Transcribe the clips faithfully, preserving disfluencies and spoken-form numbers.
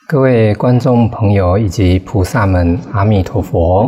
各位观众朋友以及菩萨们，阿弥陀佛。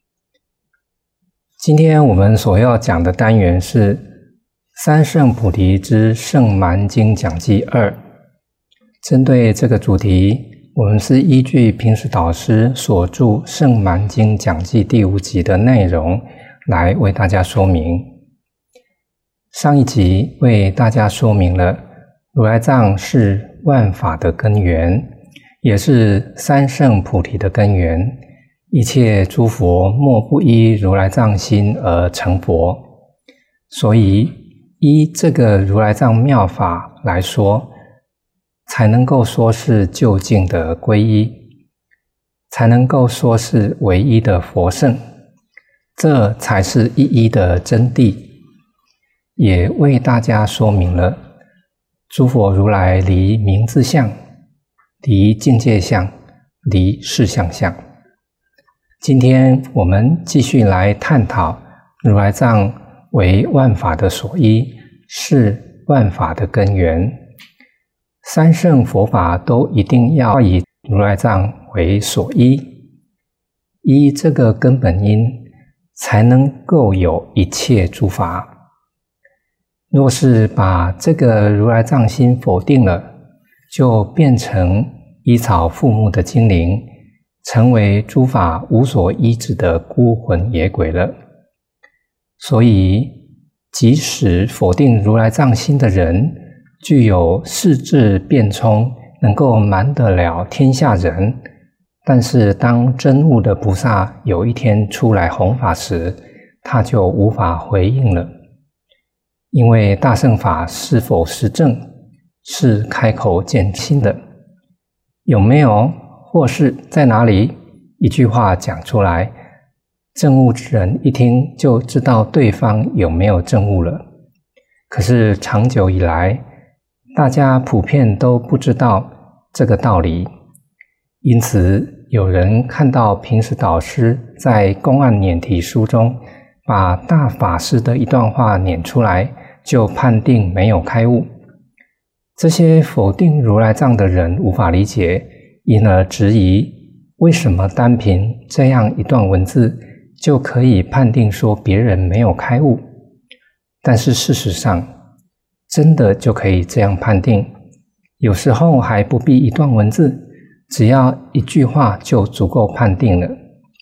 今天我们所要讲的单元是《三圣菩提之圣蛮经讲记二》。针对这个主题，我们是依据平时导师所著《圣蛮经讲记》第五集的内容来为大家说明。上一集为大家说明了如来藏是万法的根源，也是三圣菩提的根源，一切诸佛莫不依如来藏心而成佛。所以依这个如来藏妙法来说，才能够说是究竟的皈依，才能够说是唯一的佛圣，这才是一一的真谛。也为大家说明了诸佛如来离名字相，离境界相，离事相相。今天我们继续来探讨如来藏为万法的所依，是万法的根源。三圣佛法都一定要以如来藏为所依，依这个根本因，才能够有一切诸法。若是把这个如来藏心否定了，就变成依草附木的精灵，成为诸法无所依止的孤魂野鬼了。所以即使否定如来藏心的人具有世智辩聪，能够瞒得了天下人，但是当真悟的菩萨有一天出来弘法时，他就无法回应了。因为大乘法是否实证，是开口见心的，有没有或是在哪里，一句话讲出来，证悟之人一听就知道对方有没有证悟了。可是长久以来，大家普遍都不知道这个道理，因此有人看到平时导师在公案撵题书中把大法师的一段话撵出来，就判定没有开悟。这些否定如来藏的人无法理解，因而质疑为什么单凭这样一段文字就可以判定说别人没有开悟。但是事实上真的就可以这样判定，有时候还不必一段文字，只要一句话就足够判定了。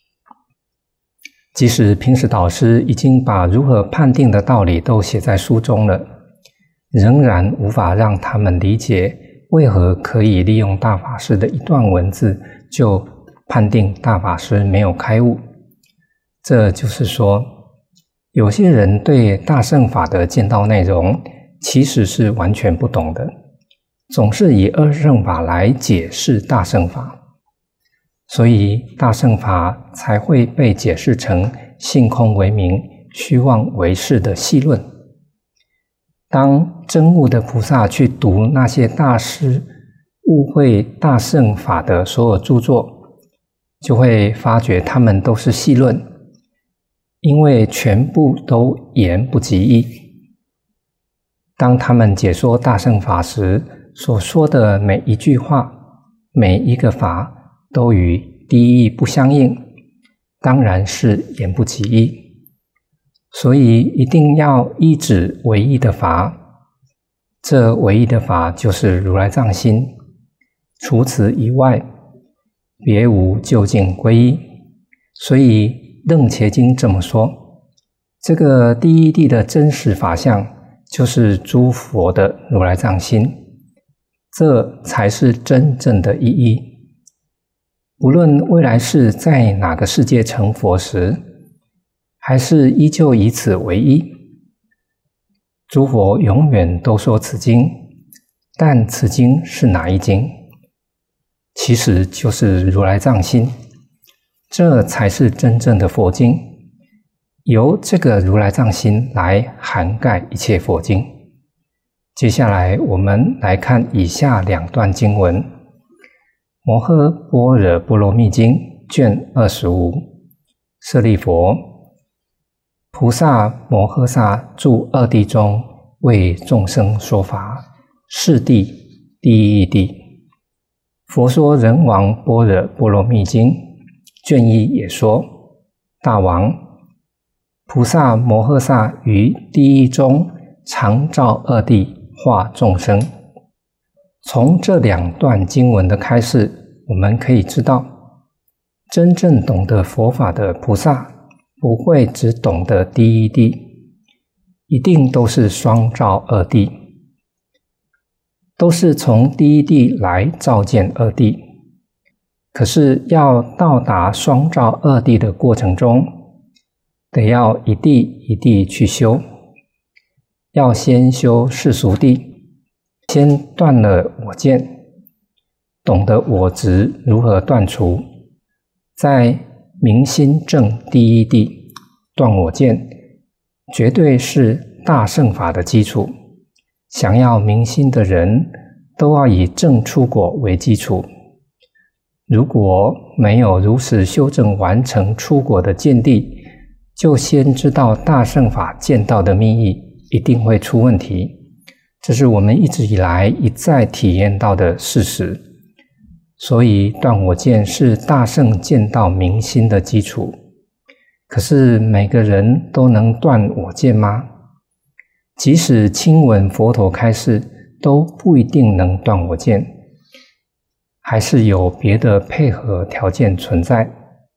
即使平时导师已经把如何判定的道理都写在书中了，仍然无法让他们理解为何可以利用大法师的一段文字就判定大法师没有开悟。这就是说，有些人对大乘法的见道内容其实是完全不懂的，总是以二乘法来解释大乘法，所以大乘法才会被解释成性空为名，虚妄为事的细论。当真悟的菩萨去读那些大师误会大乘法的所有著作，就会发觉他们都是细论，因为全部都言不及义。当他们解说大乘法时所说的每一句话，每一个法都与第一不相应，当然是言不及义。所以一定要依止唯一的法，这唯一的法就是如来藏心，除此以外别无究竟皈依。所以楞伽经这么说，这个第一谛的真实法相就是诸佛的如来藏心，这才是真正的意义。不论未来世在哪个世界成佛时，还是依旧以此为依。诸佛永远都说此经，但此经是哪一经？其实就是如来藏心，这才是真正的佛经。由这个如来藏心来涵盖一切佛经。接下来我们来看以下两段经文：摩诃般若波罗蜜经卷二十五。舍利弗，菩萨摩诃萨住二谛中，为众生说法，是谛第一义谛。 佛说《人王般若波罗蜜经》卷一也说：大王，菩萨摩诃萨于第一中常照二谛化众生。从这两段经文的开示，我们可以知道，真正懂得佛法的菩萨不会只懂得第一谛，一定都是双照二谛，都是从第一谛来照见二谛。可是要到达双照二谛的过程中，得要一谛一谛去修，要先修世俗谛，先断了我见，懂得我执如何断除，在明心证第一谛，断我见，绝对是大乘法的基础。想要明心的人，都要以证出果为基础。如果没有如实修正完成出果的见地，就先知道大乘法见道的密意，一定会出问题。这是我们一直以来一再体验到的事实。所以断我见是大乘见道明心的基础。可是每个人都能断我见吗？即使亲闻佛陀开示，都不一定能断我见，还是有别的配合条件存在。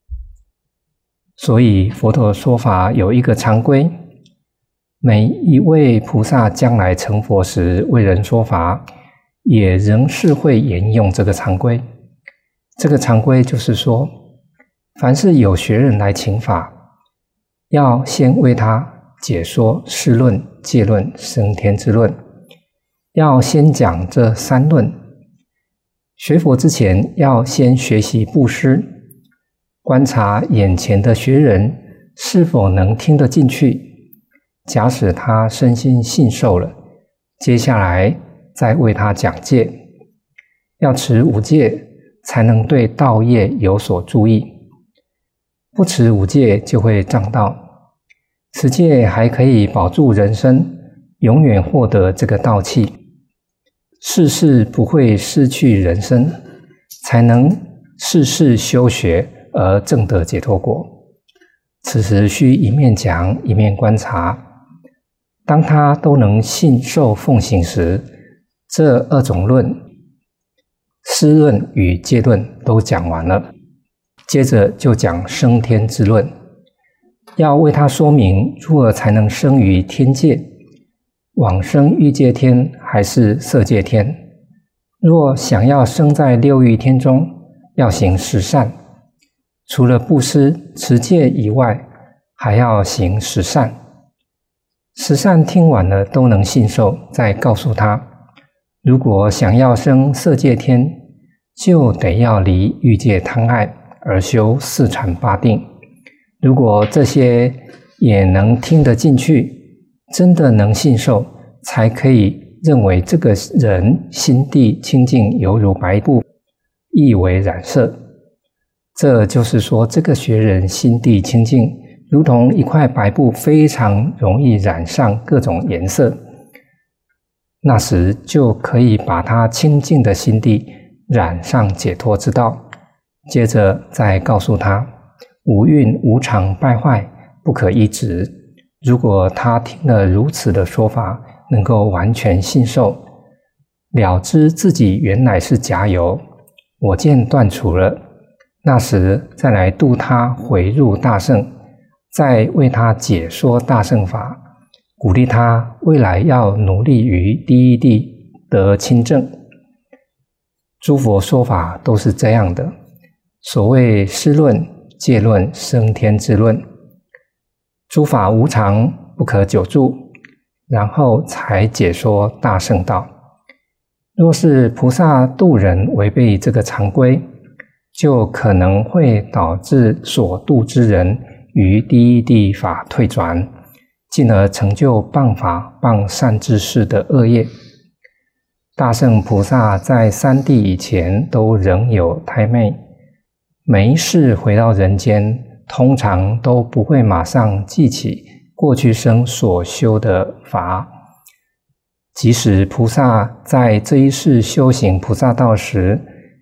所以佛陀说法有一个常规，每一位菩萨将来成佛时为人说法，也仍是会沿用这个常规。这个常规就是说，凡是有学人来请法，要先为他解说释论、戒论、升天之论，要先讲这三论。学佛之前，要先学习布施，观察眼前的学人是否能听得进去。假使他身心信受了，接下来再为他讲戒。要持五戒，才能对道业有所注意。不持五戒就会障道。持戒还可以保住人身，永远获得这个道气，世世不会失去人身，才能世世修学而证得解脱果。此时需一面讲一面观察，当他都能信受奉行时，这二种论，施论与戒论都讲完了，接着就讲升天之论。要为他说明如何才能生于天界，往生欲界天还是色界天。若想要生在六欲天中，要行十善，除了布施、持戒以外，还要行十善。十善听完了都能信受，再告诉他，如果想要生色界天，就得要离欲界贪爱，而修四禅八定。如果这些也能听得进去，真的能信受，才可以认为这个人心地清净，犹如白布，亦为染色。这就是说，这个学人心地清净，如同一块白布，非常容易染上各种颜色。那时就可以把他清净的心地染上解脱之道。接着再告诉他，五蕴无常败坏，不可依止。如果他听了如此的说法，能够完全信受，了知自己原来是假有，我见断除了，那时再来度他回入大乘，再为他解说大乘法，鼓励他未来要努力于第一谛得亲证。诸佛说法都是这样的，所谓施论、戒论、升天之论，诸法无常，不可久住，然后才解说大乘道。若是菩萨度人违背这个常规，就可能会导致所度之人于第一谛法退转，进而成就谤法、谤善知识的恶业。大乘菩萨在三谛以前都仍有胎昧，没事回到人间，通常都不会马上记起过去生所修的法。即使菩萨在这一世修行菩萨道时，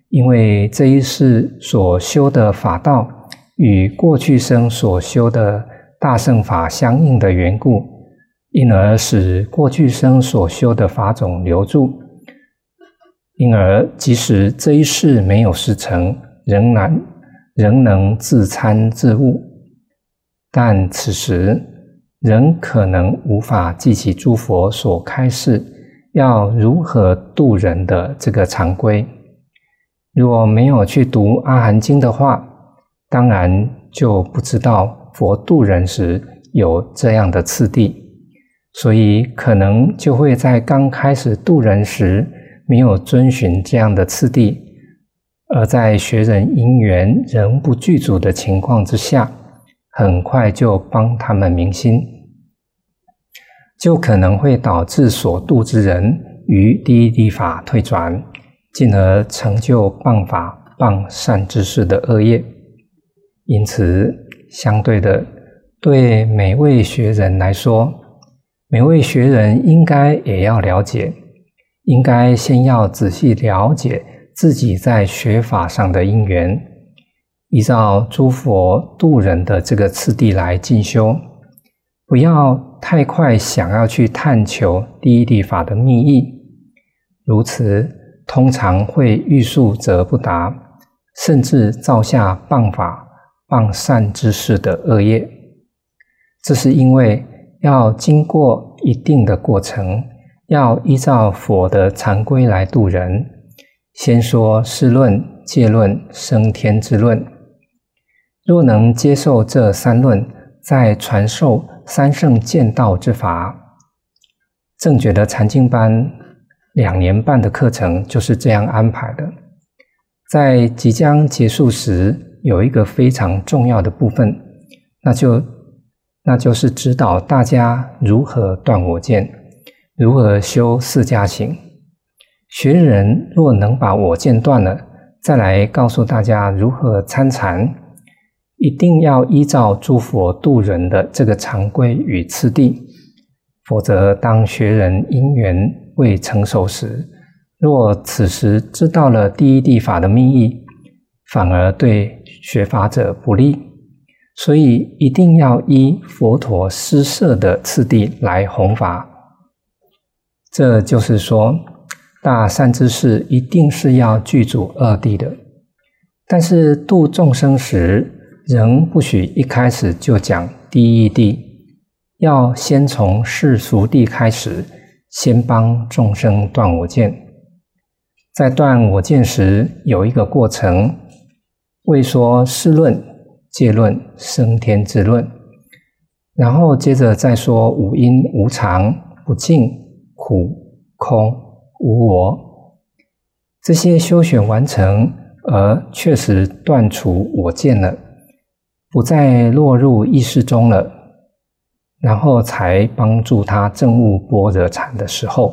因为这一世所修的法道与过去生所修的大乘法相应的缘故，因而使过去生所修的法种留住，因而即使这一世没有事成，仍然仍能自参自悟，但此时仍可能无法记起诸佛所开示要如何度人的这个常规。若没有去读阿含经的话，当然就不知道佛度人时有这样的次第，所以可能就会在刚开始度人时没有遵循这样的次第，而在学人因缘仍不具足的情况之下，很快就帮他们明心，就可能会导致所度之人于第一地法退转，进而成就谤法谤善知识的恶业。因此相对的，对每位学人来说，每位学人应该也要了解，应该先要仔细了解自己在学法上的因缘，依照诸佛度人的这个次第来进修，不要太快想要去探求第一地法的密意，如此通常会欲速则不达，甚至造下谤法谤善知识的恶业。这是因为要经过一定的过程，要依照佛的常规来度人。先说释论、戒论、升天之论，若能接受这三论，再传授三圣见道之法。正觉的禅经班两年半的课程就是这样安排的。在即将结束时，有一个非常重要的部分，那就那就是指导大家如何断我见，如何修四加行。学人若能把我见断了，再来告诉大家如何参禅，一定要依照诸佛度人的这个常规与次第，否则当学人因缘未成熟时，若此时知道了第一地法的密意，反而对学法者不利。所以一定要依佛陀施设的次第来弘法。这就是说，大善知识一定是要具足二谛的，但是度众生时，仍不许一开始就讲第一谛，要先从世俗谛开始，先帮众生断我见。在断我见时，有一个过程，未说释论、戒论、升天之论，然后接着再说五因、无常、不净、苦、空、无我。这些修学完成，而确实断除我见了，不再落入意识中了，然后才帮助他证悟般若禅的时候。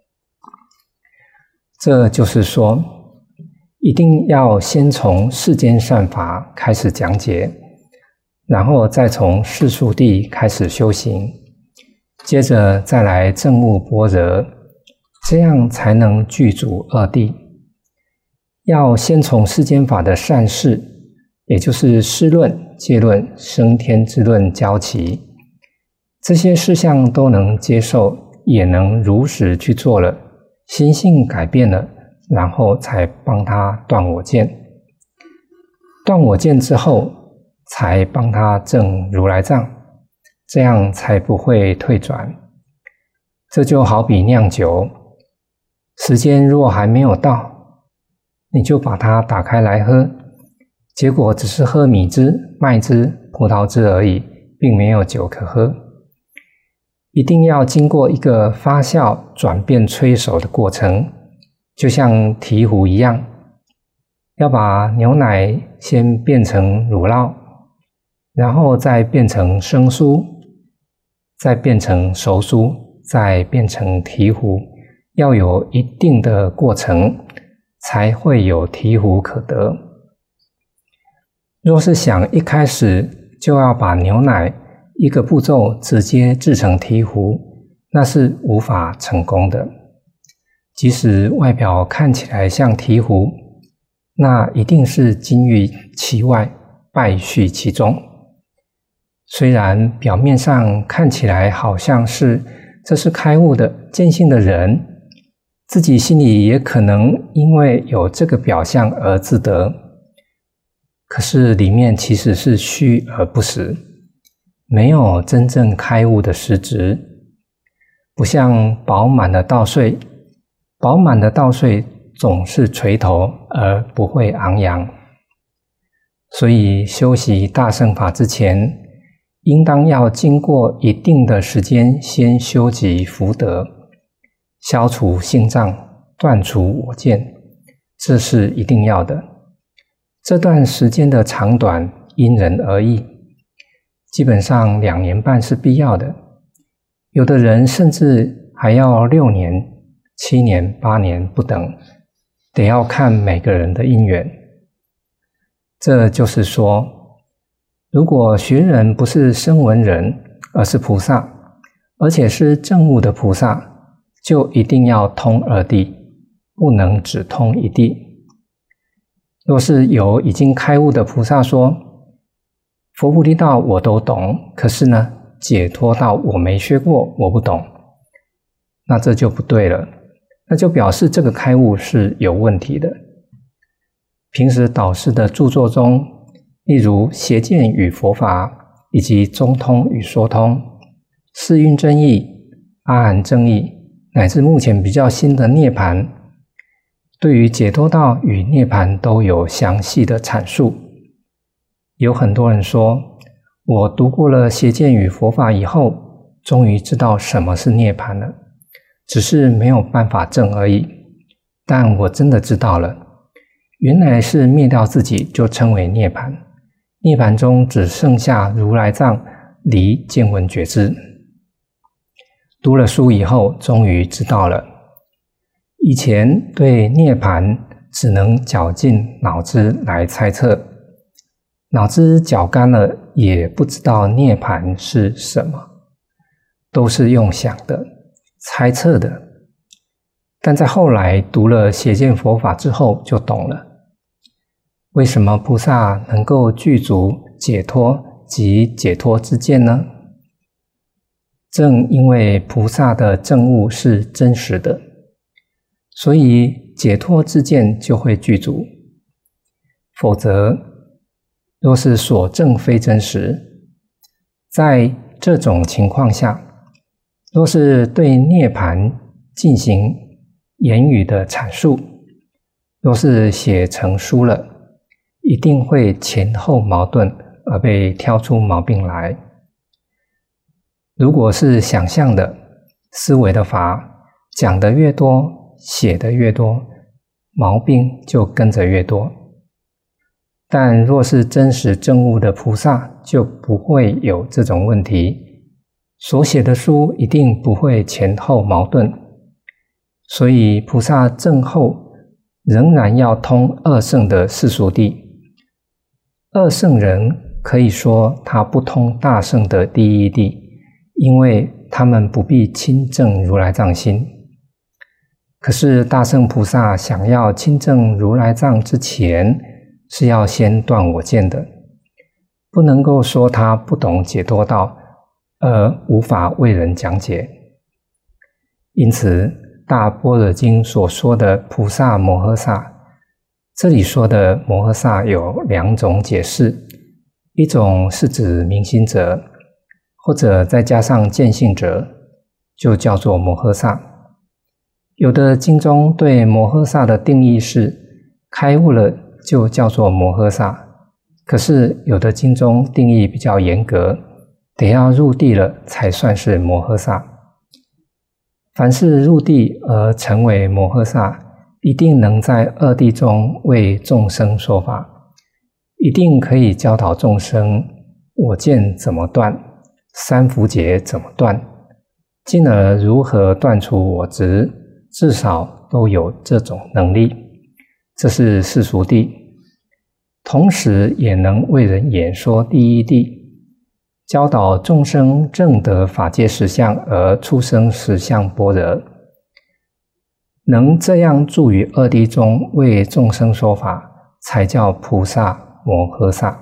这就是说，一定要先从世间善法开始讲解，然后再从世俗谛开始修行，接着再来证悟般若，这样才能具足二谛。要先从世间法的善事，也就是释论、戒论、升天之论教起，这些事项都能接受，也能如实去做了，心性改变了，然后才帮他断我见。断我见之后，才帮他证如来藏，这样才不会退转。这就好比酿酒，时间若还没有到，你就把它打开来喝，结果只是喝米汁、麦汁、葡萄汁而已，并没有酒可喝。一定要经过一个发酵、转变、催熟的过程，就像醍醐一样，要把牛奶先变成乳酪，然后再变成生酥，再变成熟酥，再变成醍醐，要有一定的过程，才会有醍醐可得。若是想一开始就要把牛奶一个步骤直接制成醍醐，那是无法成功的。即使外表看起来像醍醐， 那一定是金玉其外，败絮其中。虽然表面上看起来好像是这是开悟的见性的人，自己心里也可能因为有这个表象而自得，可是里面其实是虚而不实，没有真正开悟的实质。不像饱满的稻穗，饱满的稻穗总是垂头而不会昂扬。所以修习大乘法之前，应当要经过一定的时间，先修集福德，消除性障，断除我见，这是一定要的。这段时间的长短因人而异，基本上两年半是必要的，有的人甚至还要六年、七年、八年不等，得要看每个人的因缘。这就是说，如果学人不是声闻人，而是菩萨，而且是证悟的菩萨，就一定要通二谛，不能只通一谛。若是有已经开悟的菩萨说，佛菩提道我都懂，可是呢，解脱道我没学过，我不懂，那这就不对了，那就表示这个开悟是有问题的。平时导师的著作中，例如《邪见与佛法》以及《中通与说通》、《四蕴真义》、《阿含正义》，乃至目前比较新的《涅槃》，对于解脱道与涅槃都有详细的阐述。有很多人说，我读过了《邪见与佛法》以后，终于知道什么是涅槃了，只是没有办法证而已。但我真的知道了，原来是灭掉自己就称为涅槃，涅槃中只剩下如来藏离见闻觉知。读了书以后，终于知道了。以前对涅槃只能绞尽脑汁来猜测，脑汁绞干了，也不知道涅槃是什么，都是用想的、猜测的。但在后来读了邪见佛法之后，就懂了，为什么菩萨能够具足解脱及解脱之见呢？正因为菩萨的证悟是真实的，所以解脱之见就会具足。否则，若是所证非真实，在这种情况下，若是对涅槃进行言语的阐述，若是写成书了，一定会前后矛盾而被挑出毛病来。如果是想象的、思维的法，讲得越多，写得越多，毛病就跟着越多。但若是真实证悟的菩萨，就不会有这种问题，所写的书一定不会前后矛盾。所以菩萨证后仍然要通二圣的世俗谛。二圣人可以说他不通大圣的第一谛，因为他们不必亲证如来藏心。可是大圣菩萨想要亲证如来藏之前，是要先断我见的，不能够说他不懂解脱道，而无法为人讲解。因此，大般若经所说的菩萨摩诃萨，这里说的摩诃萨有两种解释，一种是指明心者，或者再加上见性者，就叫做摩诃萨。有的经中对摩诃萨的定义是开悟了就叫做摩诃萨，可是有的经中定义比较严格，得要入地了才算是摩诃萨。凡是入地而成为摩诃萨，一定能在二谛中为众生说法，一定可以教导众生我见怎么断，三伏劫怎么断，进而如何断除我执，至少都有这种能力。这是世俗谛，同时也能为人演说第一谛，教导众生证得法界实相而出生实相般若。能这样住于二谛中为众生说法， 才叫菩萨摩诃萨。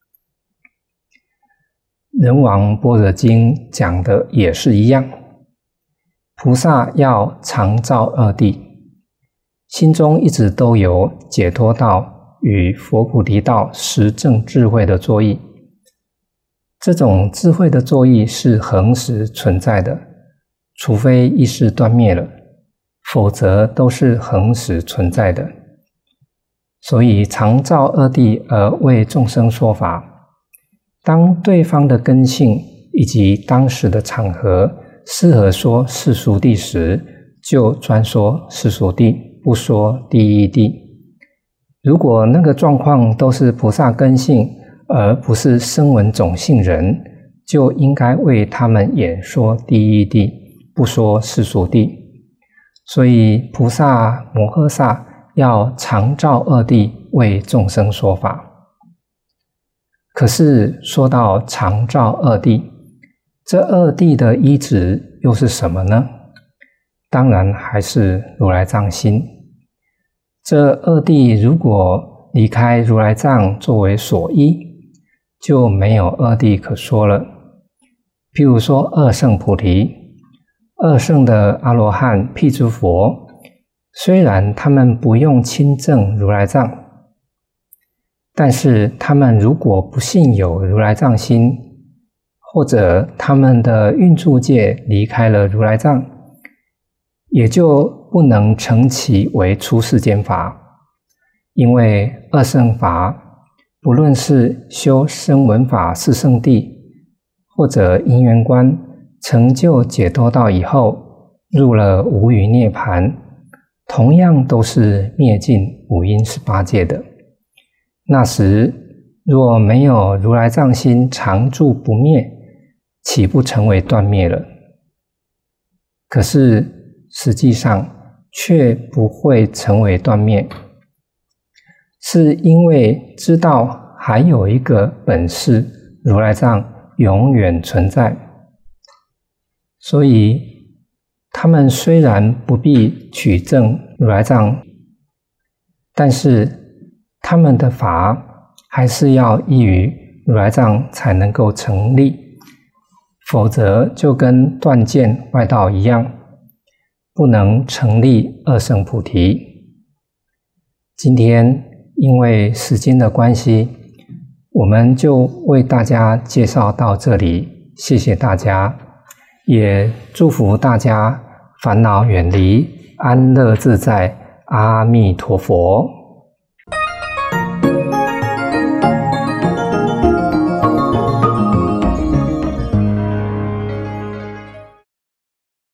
人王般若经讲的也是一样，菩萨要常照二谛，心中一直都有解脱道与佛菩提道实证智慧的作意。这种智慧的作意是恒时存在的，除非意识断灭了，否则都是恒时存在的。所以常照二谛而为众生说法，当对方的根性以及当时的场合适合说世俗谛时，就专说世俗谛，不说第一谛。如果那个状况都是菩萨根性，而不是声闻种性人，就应该为他们演说第一谛，不说世俗谛。所以菩萨摩诃萨要常照二谛为众生说法。可是说到常照二谛，这二谛的依止又是什么呢？当然还是如来藏心。这二谛如果离开如来藏作为所依，就没有二谛可说了。譬如说二圣菩提，二圣的阿罗汉辟支佛，虽然他们不用亲证如来藏，但是他们如果不信有如来藏心，或者他们的运住戒离开了如来藏，也就不能成其为出世间法。因为二圣法不论是修声闻法四圣谛，或者因缘观成就解脱道以后入了无余涅槃，同样都是灭尽五阴十八界的。那时若没有如来藏心常住不灭，岂不成为断灭了？可是实际上却不会成为断灭，是因为知道还有一个本事如来藏永远存在，所以他们虽然不必取证如来藏，但是他们的法还是要依于如来藏才能够成立，否则就跟断见外道一样，不能成立二圣菩提。今天因为时间的关系，我们就为大家介绍到这里，谢谢大家，也祝福大家烦恼远离，安乐自在，阿弥陀佛。